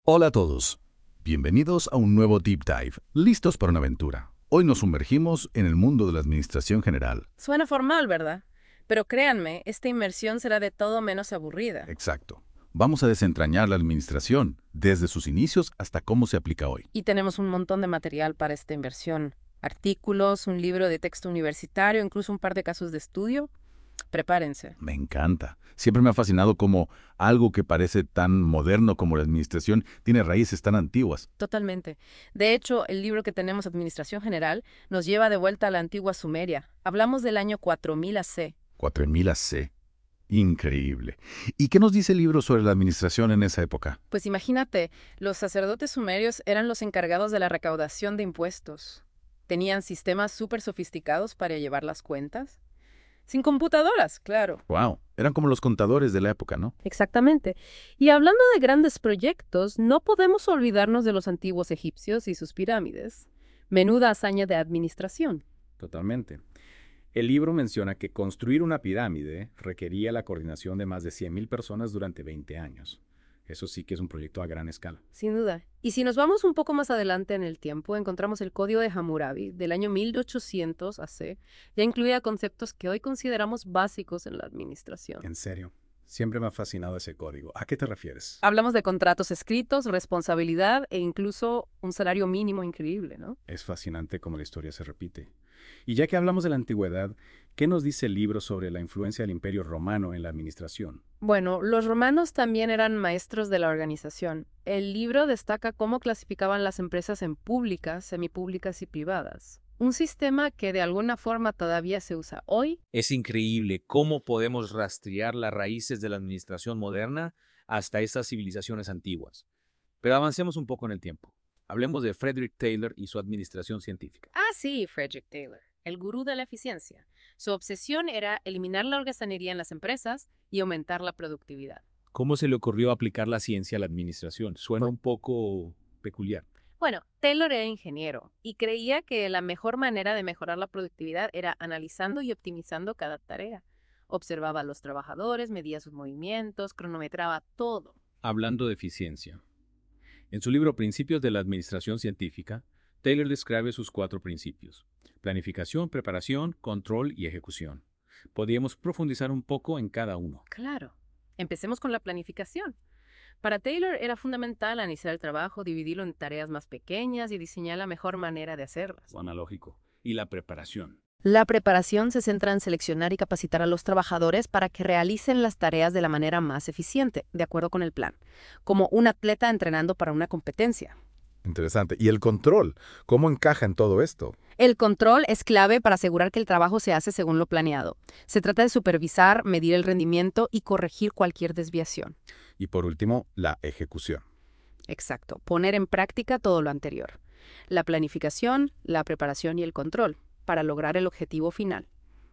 Hola a todos. Bienvenidos a un nuevo Deep Dive, listos para una aventura. Hoy nos sumergimos en el mundo de la administración general. Suena formal, ¿verdad? Pero créanme, esta inmersión será de todo menos aburrida. Exacto. Vamos a desentrañar la administración, desde sus inicios hasta cómo se aplica hoy. Y tenemos un montón de material para esta inversión. Artículos, un libro de texto universitario, incluso un par de casos de estudio. Prepárense. Me encanta. Siempre me ha fascinado cómo algo que parece tan moderno como la administración tiene raíces tan antiguas. Totalmente. De hecho, el libro que tenemos, Administración General, nos lleva de vuelta a la antigua Sumeria. Hablamos del año 4000 AC. 4000 AC. Increíble. ¿Y qué nos dice el libro sobre la administración en esa época? Pues imagínate, los sacerdotes sumerios eran los encargados de la recaudación de impuestos. Tenían sistemas súper sofisticados para llevar las cuentas. Sin computadoras, claro. Wow, eran como los contadores de la época, ¿no? Exactamente. Y hablando de grandes proyectos, no podemos olvidarnos de los antiguos egipcios y sus pirámides. Menuda hazaña de administración. Totalmente. El libro menciona que construir una pirámide requería la coordinación de más de 100.000 personas durante 20 años. Eso sí que es un proyecto a gran escala. Sin duda. Y si nos vamos un poco más adelante en el tiempo, encontramos el Código de Hammurabi del año 1800 AC. Ya incluía conceptos que hoy consideramos básicos en la administración. En serio, siempre me ha fascinado ese código. ¿A qué te refieres? Hablamos de contratos escritos, responsabilidad e incluso un salario mínimo increíble, ¿no? Es fascinante cómo la historia se repite. Y ya que hablamos de la antigüedad, ¿qué nos dice el libro sobre la influencia del Imperio Romano en la administración? Bueno, los romanos también eran maestros de la organización. El libro destaca cómo clasificaban las empresas en públicas, semipúblicas y privadas. Un sistema que de alguna forma todavía se usa hoy. Es increíble cómo podemos rastrear las raíces de la administración moderna hasta estas civilizaciones antiguas. Pero avancemos un poco en el tiempo. Hablemos de Frederick Taylor y su administración científica. Ah, sí, Frederick Taylor, el gurú de la eficiencia. Su obsesión era eliminar la holgazanería en las empresas y aumentar la productividad. ¿Cómo se le ocurrió aplicar la ciencia a la administración? Suena un poco peculiar. Bueno, Taylor era ingeniero y creía que la mejor manera de mejorar la productividad era analizando y optimizando cada tarea. Observaba a los trabajadores, medía sus movimientos, cronometraba todo. Hablando de eficiencia. En su libro Principios de la Administración Científica, Taylor describe sus 4 principios: planificación, preparación, control y ejecución. Podríamos profundizar un poco en cada uno. Claro. Empecemos con la planificación. Para Taylor era fundamental analizar el trabajo, dividirlo en tareas más pequeñas y diseñar la mejor manera de hacerlas. Suena lógico. Y la preparación. La preparación se centra en seleccionar y capacitar a los trabajadores para que realicen las tareas de la manera más eficiente, de acuerdo con el plan, como un atleta entrenando para una competencia. Interesante. ¿Y el control? ¿Cómo encaja en todo esto? El control es clave para asegurar que el trabajo se hace según lo planeado. Se trata de supervisar, medir el rendimiento y corregir cualquier desviación. Y por último, la ejecución. Exacto, poner en práctica todo lo anterior. La planificación, la preparación y el control, para lograr el objetivo final,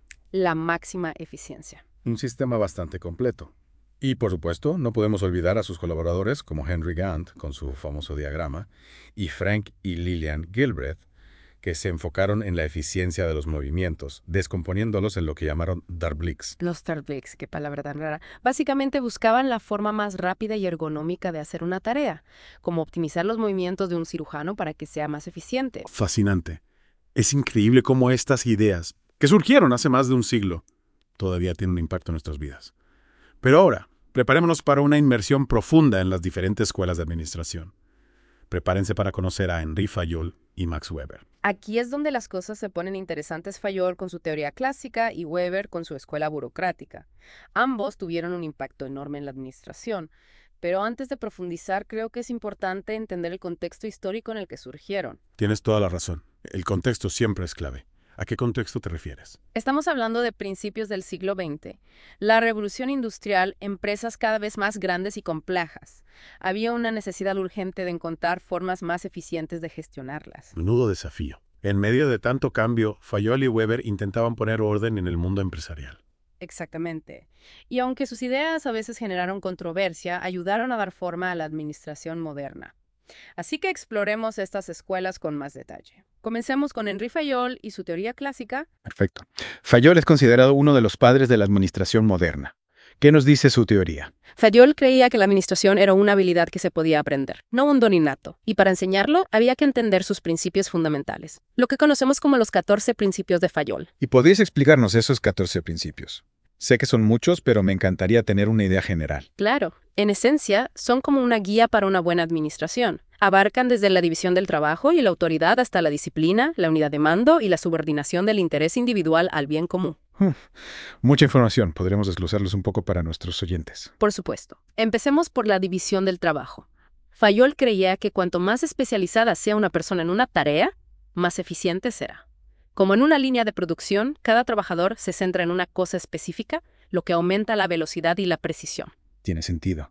la máxima eficiencia. Un sistema bastante completo. Y por supuesto, no podemos olvidar a sus colaboradores como Henry Gantt, con su famoso diagrama, y Frank y Lillian Gilbreth, que se enfocaron en la eficiencia de los movimientos, descomponiéndolos en lo que llamaron Darblix. Los Starbucks, qué palabra tan rara. Básicamente buscaban la forma más rápida y ergonómica de hacer una tarea, como optimizar los movimientos de un cirujano para que sea más eficiente. Fascinante. Es increíble cómo estas ideas, que surgieron hace más de un siglo, todavía tienen un impacto en nuestras vidas. Pero ahora, preparémonos para una inmersión profunda en las diferentes escuelas de administración. Prepárense para conocer a Henri Fayol y Max Weber. Aquí es donde las cosas se ponen interesantes. Fayol con su teoría clásica y Weber con su escuela burocrática. Ambos tuvieron un impacto enorme en la administración. Pero antes de profundizar, creo que es importante entender el contexto histórico en el que surgieron. Tienes toda la razón. El contexto siempre es clave. ¿A qué contexto te refieres? Estamos hablando de principios del siglo XX. La revolución industrial, empresas cada vez más grandes y complejas. Había una necesidad urgente de encontrar formas más eficientes de gestionarlas. Menudo desafío. En medio de tanto cambio, Fayol y Weber intentaban poner orden en el mundo empresarial. Exactamente. Y aunque sus ideas a veces generaron controversia, ayudaron a dar forma a la administración moderna. Así que exploremos estas escuelas con más detalle. Comencemos con Henri Fayol y su teoría clásica. Perfecto. Fayol es considerado uno de los padres de la administración moderna. ¿Qué nos dice su teoría? Fayol creía que la administración era una habilidad que se podía aprender, no un don innato, y para enseñarlo había que entender sus principios fundamentales, lo que conocemos como los 14 principios de Fayol. ¿Y podrías explicarnos esos 14 principios? Sé que son muchos, pero me encantaría tener una idea general. Claro, en esencia, son como una guía para una buena administración. Abarcan desde la división del trabajo y la autoridad hasta la disciplina, la unidad de mando y la subordinación del interés individual al bien común. Mucha información. Podremos desglosarlos un poco para nuestros oyentes. Por supuesto. Empecemos por la división del trabajo. Fayol creía que cuanto más especializada sea una persona en una tarea, más eficiente será. Como en una línea de producción, cada trabajador se centra en una cosa específica, lo que aumenta la velocidad y la precisión. Tiene sentido.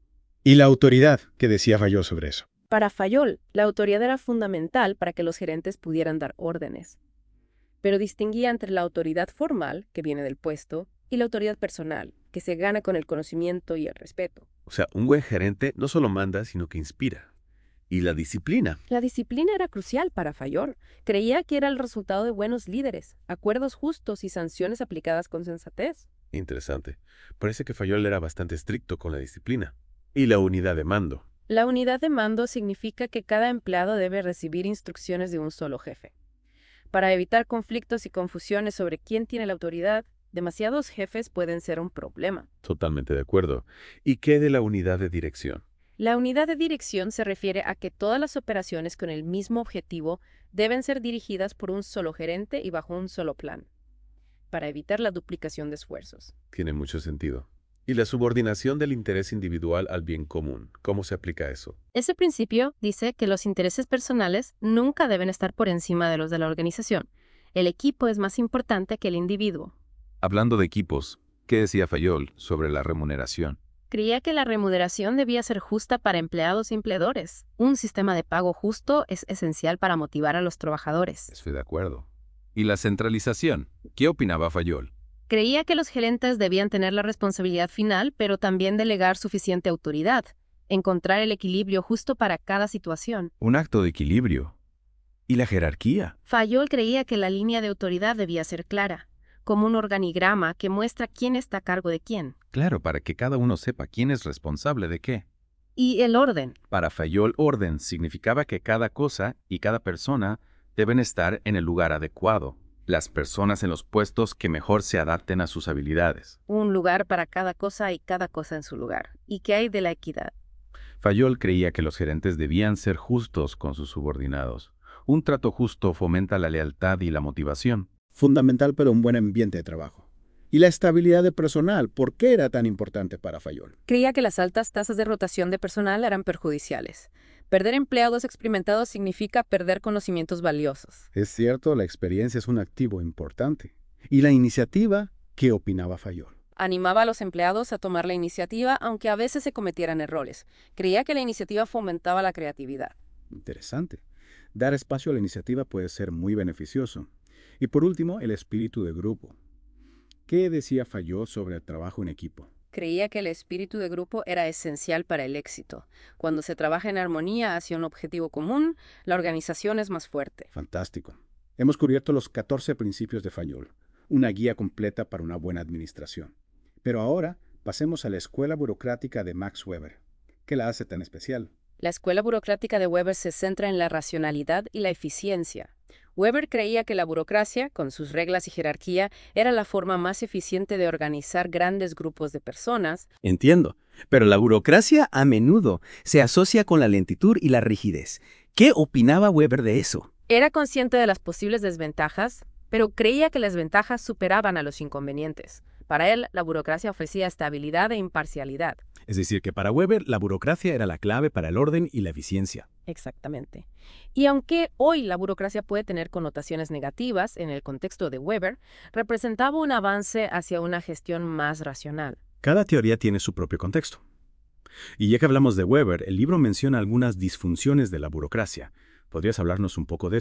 ¿Y la autoridad? ¿Qué decía Fayol sobre eso? Para Fayol, la autoridad era fundamental para que los gerentes pudieran dar órdenes. Pero distinguía entre la autoridad formal, que viene del puesto, y la autoridad personal, que se gana con el conocimiento y el respeto. O sea, un buen gerente no solo manda, sino que inspira. Y la disciplina. La disciplina era crucial para Fayol. Creía que era el resultado de buenos líderes, acuerdos justos y sanciones aplicadas con sensatez. Interesante. Parece que Fayol era bastante estricto con la disciplina. Y la unidad de mando. La unidad de mando significa que cada empleado debe recibir instrucciones de un solo jefe. Para evitar conflictos y confusiones sobre quién tiene la autoridad, demasiados jefes pueden ser un problema. Totalmente de acuerdo. ¿Y qué de la unidad de dirección? La unidad de dirección se refiere a que todas las operaciones con el mismo objetivo deben ser dirigidas por un solo gerente y bajo un solo plan, para evitar la duplicación de esfuerzos. Tiene mucho sentido. ¿Y la subordinación del interés individual al bien común? ¿Cómo se aplica eso? Ese principio dice que los intereses personales nunca deben estar por encima de los de la organización. El equipo es más importante que el individuo. Hablando de equipos, ¿qué decía Fayol sobre la remuneración? Creía que la remuneración debía ser justa para empleados y empleadores. Un sistema de pago justo es esencial para motivar a los trabajadores. Estoy de acuerdo. ¿Y la centralización? ¿Qué opinaba Fayol? Creía que los gerentes debían tener la responsabilidad final, pero también delegar suficiente autoridad, encontrar el equilibrio justo para cada situación. Un acto de equilibrio. ¿Y la jerarquía? Fayol creía que la línea de autoridad debía ser clara, como un organigrama que muestra quién está a cargo de quién. Claro, para que cada uno sepa quién es responsable de qué. Y el orden. Para Fayol, orden significaba que cada cosa y cada persona deben estar en el lugar adecuado. Las personas en los puestos que mejor se adapten a sus habilidades. Un lugar para cada cosa y cada cosa en su lugar. ¿Y qué hay de la equidad? Fayol creía que los gerentes debían ser justos con sus subordinados. Un trato justo fomenta la lealtad y la motivación. Fundamental para un buen ambiente de trabajo. ¿Y la estabilidad de personal? ¿Por qué era tan importante para Fayol? Creía que las altas tasas de rotación de personal eran perjudiciales. Perder empleados experimentados significa perder conocimientos valiosos. Es cierto, la experiencia es un activo importante. ¿Y la iniciativa? ¿Qué opinaba Fayol? Animaba a los empleados a tomar la iniciativa, aunque a veces se cometieran errores. Creía que la iniciativa fomentaba la creatividad. Interesante. Dar espacio a la iniciativa puede ser muy beneficioso. Y por último, el espíritu de grupo. ¿Qué decía Fayol sobre el trabajo en equipo? Creía que el espíritu de grupo era esencial para el éxito. Cuando se trabaja en armonía hacia un objetivo común, la organización es más fuerte. Fantástico. Hemos cubierto los 14 principios de Fayol, una guía completa para una buena administración. Pero ahora pasemos a la escuela burocrática de Max Weber. ¿Qué la hace tan especial? La escuela burocrática de Weber se centra en la racionalidad y la eficiencia. Weber creía que la burocracia, con sus reglas y jerarquía, era la forma más eficiente de organizar grandes grupos de personas. Entiendo, pero la burocracia a menudo se asocia con la lentitud y la rigidez. ¿Qué opinaba Weber de eso? Era consciente de las posibles desventajas, pero creía que las ventajas superaban a los inconvenientes. Para él, la burocracia ofrecía estabilidad e imparcialidad. Es decir, que para Weber la burocracia era la clave para el orden y la eficiencia. Exactamente. Y aunque hoy la burocracia puede tener connotaciones negativas, en el contexto de Weber, representaba un avance hacia una gestión más racional. Cada teoría tiene su propio contexto. Y ya que hablamos de Weber, el libro menciona algunas disfunciones de la burocracia. ¿Podrías hablarnos un poco de eso?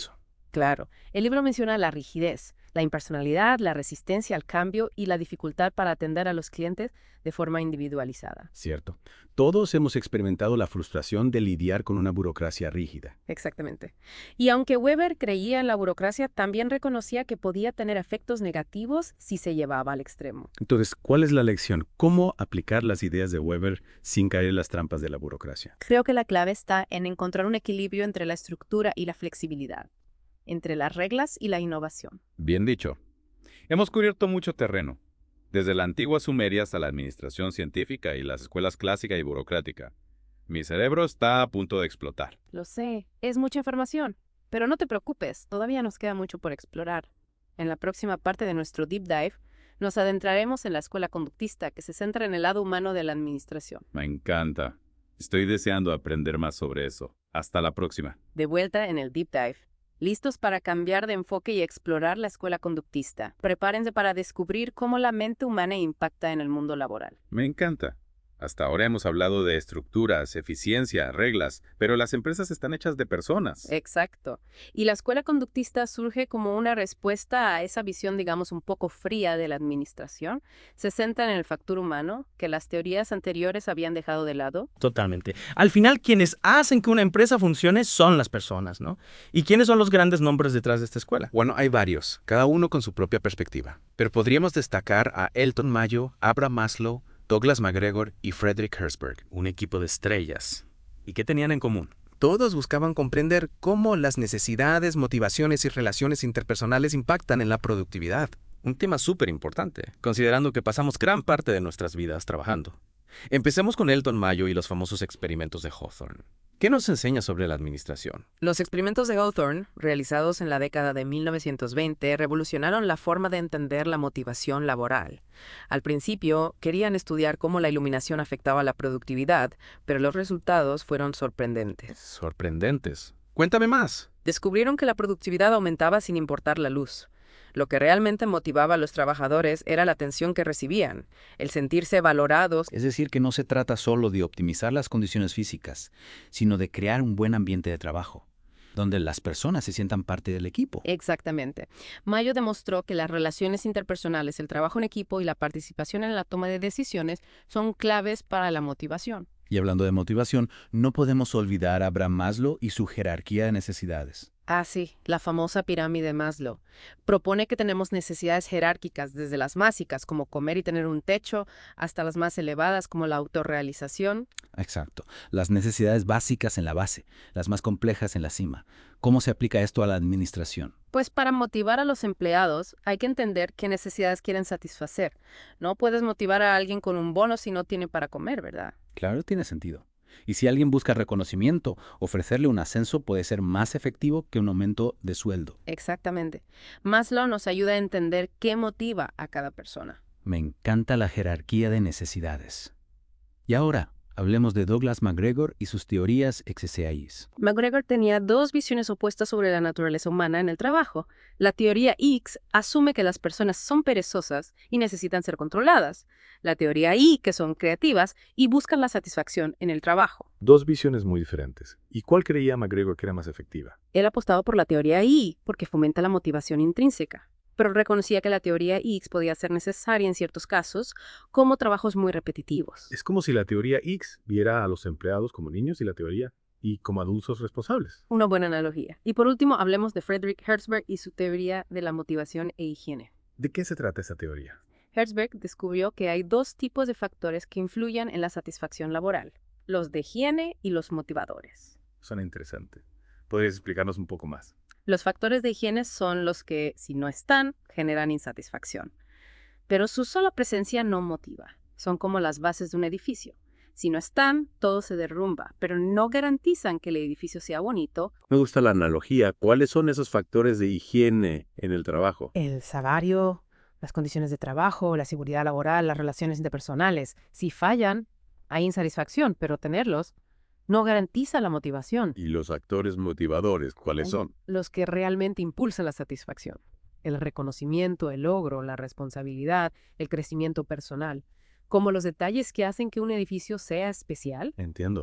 Claro, el libro menciona la rigidez, la impersonalidad, la resistencia al cambio y la dificultad para atender a los clientes de forma individualizada. Cierto. Todos hemos experimentado la frustración de lidiar con una burocracia rígida. Exactamente. Y aunque Weber creía en la burocracia, también reconocía que podía tener efectos negativos si se llevaba al extremo. Entonces, ¿cuál es la lección? ¿Cómo aplicar las ideas de Weber sin caer en las trampas de la burocracia? Creo que la clave está en encontrar un equilibrio entre la estructura y la flexibilidad, entre las reglas y la innovación. Bien dicho. Hemos cubierto mucho terreno, desde la antigua Sumeria hasta la administración científica y las escuelas clásica y burocrática. Mi cerebro está a punto de explotar. Lo sé, es mucha información, pero no te preocupes, todavía nos queda mucho por explorar. En la próxima parte de nuestro Deep Dive, nos adentraremos en la escuela conductista que se centra en el lado humano de la administración. Me encanta. Estoy deseando aprender más sobre eso. Hasta la próxima. De vuelta en el Deep Dive. ¿Listos para cambiar de enfoque y explorar la escuela conductista? Prepárense para descubrir cómo la mente humana impacta en el mundo laboral. Me encanta. Hasta ahora hemos hablado de estructuras, eficiencia, reglas, pero las empresas están hechas de personas. Exacto. Y la escuela conductista surge como una respuesta a esa visión, digamos, un poco fría de la administración. Se centra en el factor humano, que las teorías anteriores habían dejado de lado. Totalmente. Al final, quienes hacen que una empresa funcione son las personas, ¿no? ¿Y quiénes son los grandes nombres detrás de esta escuela? Bueno, hay varios, cada uno con su propia perspectiva. Pero podríamos destacar a Elton Mayo, Abraham Maslow, Douglas MacGregor y Frederick Herzberg. Un equipo de estrellas. ¿Y qué tenían en común? Todos buscaban comprender cómo las necesidades, motivaciones y relaciones interpersonales impactan en la productividad. Un tema súper importante, considerando que pasamos gran parte de nuestras vidas trabajando. Empecemos con Elton Mayo y los famosos experimentos de Hawthorne. ¿Qué nos enseña sobre la administración? Los experimentos de Hawthorne, realizados en la década de 1920, revolucionaron la forma de entender la motivación laboral. Al principio, querían estudiar cómo la iluminación afectaba la productividad, pero los resultados fueron sorprendentes. Sorprendentes. Cuéntame más. Descubrieron que la productividad aumentaba sin importar la luz. Lo que realmente motivaba a los trabajadores era la atención que recibían, el sentirse valorados. Es decir, que no se trata solo de optimizar las condiciones físicas, sino de crear un buen ambiente de trabajo, donde las personas se sientan parte del equipo. Exactamente. Mayo demostró que las relaciones interpersonales, el trabajo en equipo y la participación en la toma de decisiones son claves para la motivación. Y hablando de motivación, no podemos olvidar a Abraham Maslow y su jerarquía de necesidades. Ah, sí, la famosa pirámide Maslow. Propone que tenemos necesidades jerárquicas, desde las básicas, como comer y tener un techo, hasta las más elevadas, como la autorrealización. Exacto. Las necesidades básicas en la base, las más complejas en la cima. ¿Cómo se aplica esto a la administración? Pues para motivar a los empleados hay que entender qué necesidades quieren satisfacer. No puedes motivar a alguien con un bono si no tiene para comer, ¿verdad? Claro, tiene sentido. Y si alguien busca reconocimiento, ofrecerle un ascenso puede ser más efectivo que un aumento de sueldo. Exactamente. Maslow nos ayuda a entender qué motiva a cada persona. Me encanta la jerarquía de necesidades. Y ahora, hablemos de Douglas MacGregor y sus teorías XCAIs. MacGregor tenía dos visiones opuestas sobre la naturaleza humana en el trabajo. La teoría X asume que las personas son perezosas y necesitan ser controladas. La teoría Y, que son creativas y buscan la satisfacción en el trabajo. Dos visiones muy diferentes. ¿Y cuál creía MacGregor que era más efectiva? Él apostaba por la teoría Y porque fomenta la motivación intrínseca, pero reconocía que la teoría X podía ser necesaria en ciertos casos, como trabajos muy repetitivos. Es como si la teoría X viera a los empleados como niños y la teoría Y como adultos responsables. Una buena analogía. Y por último, hablemos de Frederick Herzberg y su teoría de la motivación e higiene. ¿De qué se trata esa teoría? Herzberg descubrió que hay dos tipos de factores que influyen en la satisfacción laboral: los de higiene y los motivadores. Suena interesante. ¿Podrías explicarnos un poco más? Los factores de higiene son los que, si no están, generan insatisfacción. Pero su sola presencia no motiva. Son como las bases de un edificio. Si no están, todo se derrumba, pero no garantizan que el edificio sea bonito. Me gusta la analogía. ¿Cuáles son esos factores de higiene en el trabajo? El salario, las condiciones de trabajo, la seguridad laboral, las relaciones interpersonales. Si fallan, hay insatisfacción, pero tenerlos no garantiza la motivación. ¿Y los actores motivadores cuáles son? Los que realmente impulsan la satisfacción. El reconocimiento, el logro, la responsabilidad, el crecimiento personal. Como los detalles que hacen que un edificio sea especial. Entiendo.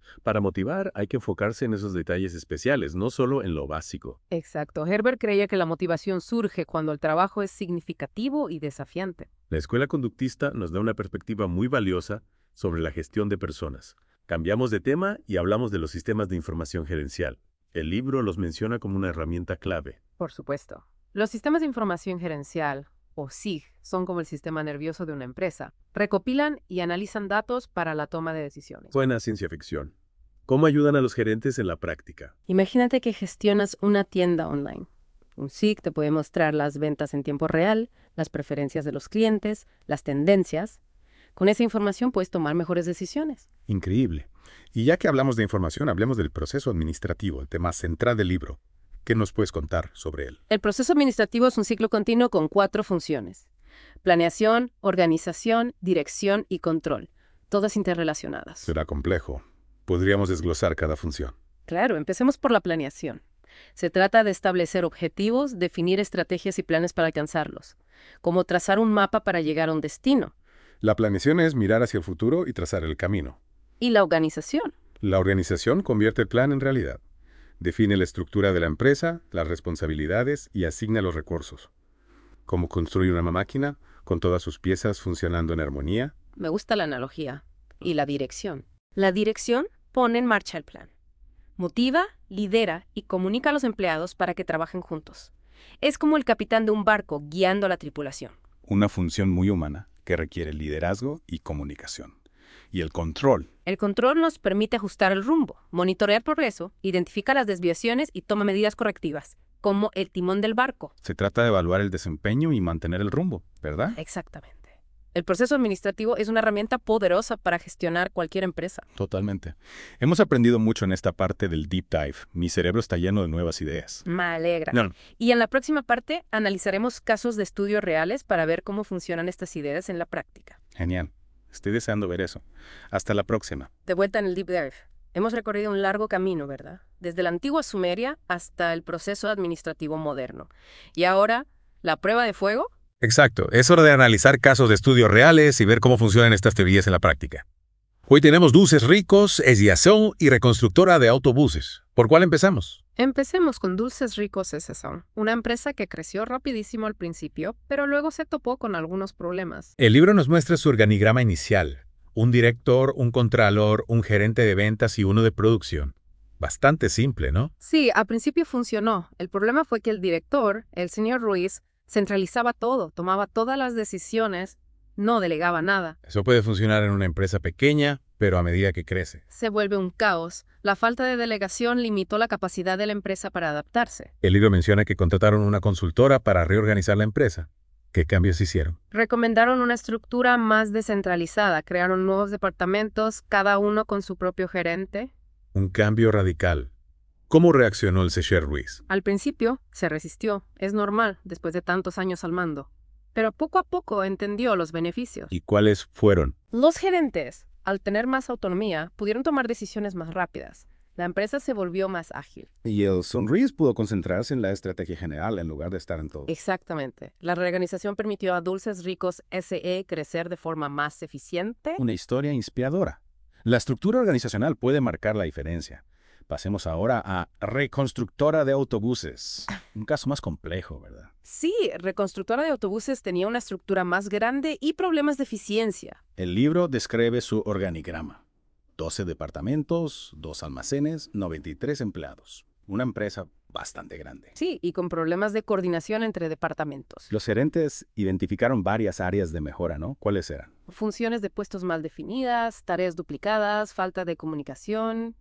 Para motivar hay que enfocarse en esos detalles especiales, no solo en lo básico. Exacto. Herbert creía que la motivación surge cuando el trabajo es significativo y desafiante. La escuela conductista nos da una perspectiva muy valiosa sobre la gestión de personas. Cambiamos de tema y hablamos de los sistemas de información gerencial. El libro los menciona como una herramienta clave. Por supuesto. Los sistemas de información gerencial, o SIG, son como el sistema nervioso de una empresa. Recopilan y analizan datos para la toma de decisiones. Buena ciencia ficción. ¿Cómo ayudan a los gerentes en la práctica? Imagínate que gestionas una tienda online. Un SIG te puede mostrar las ventas en tiempo real, las preferencias de los clientes, las tendencias. Con esa información puedes tomar mejores decisiones. Increíble. Y ya que hablamos de información, hablemos del proceso administrativo, el tema central del libro. ¿Qué nos puedes contar sobre él? El proceso administrativo es un ciclo continuo con 4 funciones: planeación, organización, dirección y control, todas interrelacionadas. Será complejo. Podríamos desglosar cada función. Claro, empecemos por la planeación. Se trata de establecer objetivos, definir estrategias y planes para alcanzarlos, como trazar un mapa para llegar a un destino. La planeación es mirar hacia el futuro y trazar el camino. Y la organización. La organización convierte el plan en realidad. Define la estructura de la empresa, las responsabilidades y asigna los recursos. Cómo construir una máquina con todas sus piezas funcionando en armonía. Me gusta la analogía. Y la dirección. La dirección pone en marcha el plan. Motiva, lidera y comunica a los empleados para que trabajen juntos. Es como el capitán de un barco guiando a la tripulación. Una función muy humana que requiere liderazgo y comunicación. Y el control. El control nos permite ajustar el rumbo, monitorear progreso, identifica las desviaciones y toma medidas correctivas, como el timón del barco. Se trata de evaluar el desempeño y mantener el rumbo, ¿verdad? Exactamente. El proceso administrativo es una herramienta poderosa para gestionar cualquier empresa. Totalmente. Hemos aprendido mucho en esta parte del Deep Dive. Mi cerebro está lleno de nuevas ideas. Me alegra. No. Y en la próxima parte analizaremos casos de estudio reales para ver cómo funcionan estas ideas en la práctica. Genial. Estoy deseando ver eso. Hasta la próxima. De vuelta en el Deep Dive. Hemos recorrido un largo camino, ¿verdad? Desde la antigua Sumeria hasta el proceso administrativo moderno. Y ahora, ¿la prueba de fuego? Exacto. Es hora de analizar casos de estudios reales y ver cómo funcionan estas teorías en la práctica. Hoy tenemos Dulces Ricos, Esiason y Reconstructora de Autobuses. ¿Por cuál empezamos? Empecemos con Dulces Ricos S.A., una empresa que creció rapidísimo al principio, pero luego se topó con algunos problemas. El libro nos muestra su organigrama inicial. Un director, un contralor, un gerente de ventas y uno de producción. Bastante simple, ¿no? Sí, al principio funcionó. El problema fue que el director, el señor Ruiz, centralizaba todo, tomaba todas las decisiones, no delegaba nada. Eso puede funcionar en una empresa pequeña, pero a medida que crece. Se vuelve un caos. La falta de delegación limitó la capacidad de la empresa para adaptarse. El libro menciona que contrataron una consultora para reorganizar la empresa. ¿Qué cambios hicieron? Recomendaron una estructura más descentralizada, crearon nuevos departamentos, cada uno con su propio gerente. Un cambio radical. ¿Cómo reaccionó el señor Ruiz? Al principio se resistió, es normal, después de tantos años al mando. Pero poco a poco entendió los beneficios. ¿Y cuáles fueron? Los gerentes, al tener más autonomía, pudieron tomar decisiones más rápidas. La empresa se volvió más ágil. Y el Sonris pudo concentrarse en la estrategia general en lugar de estar en todo. Exactamente. La reorganización permitió a Dulces Ricos S.E. crecer de forma más eficiente. Una historia inspiradora. La estructura organizacional puede marcar la diferencia. Pasemos ahora a Reconstructora de Autobuses. Un caso más complejo, ¿verdad? Sí, Reconstructora de Autobuses tenía una estructura más grande y problemas de eficiencia. El libro describe su organigrama. 12 departamentos, 2 almacenes, 93 empleados. Una empresa bastante grande. Sí, y con problemas de coordinación entre departamentos. Los gerentes identificaron varias áreas de mejora, ¿no? ¿Cuáles eran? Funciones de puestos mal definidas, tareas duplicadas, falta de comunicación.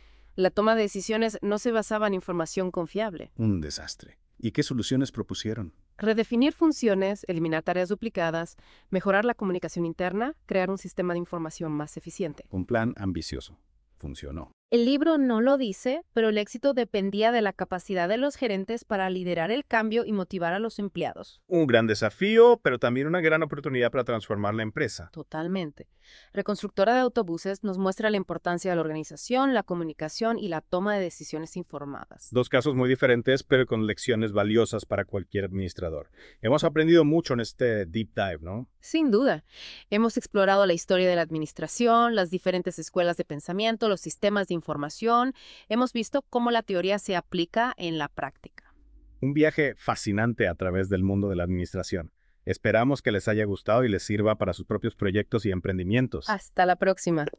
La toma de decisiones no se basaba en información confiable. Un desastre. ¿Y qué soluciones propusieron? Redefinir funciones, eliminar tareas duplicadas, mejorar la comunicación interna, crear un sistema de información más eficiente. Un plan ambicioso. Funcionó. El libro no lo dice, pero el éxito dependía de la capacidad de los gerentes para liderar el cambio y motivar a los empleados. Un gran desafío, pero también una gran oportunidad para transformar la empresa. Totalmente. Reconstructora de Autobuses nos muestra la importancia de la organización, la comunicación y la toma de decisiones informadas. Dos casos muy diferentes, pero con lecciones valiosas para cualquier administrador. Hemos aprendido mucho en este deep dive, ¿no? Sin duda. Hemos explorado la historia de la administración, las diferentes escuelas de pensamiento, los sistemas de información. Hemos visto cómo la teoría se aplica en la práctica. Un viaje fascinante a través del mundo de la administración. Esperamos que les haya gustado y les sirva para sus propios proyectos y emprendimientos. Hasta la próxima.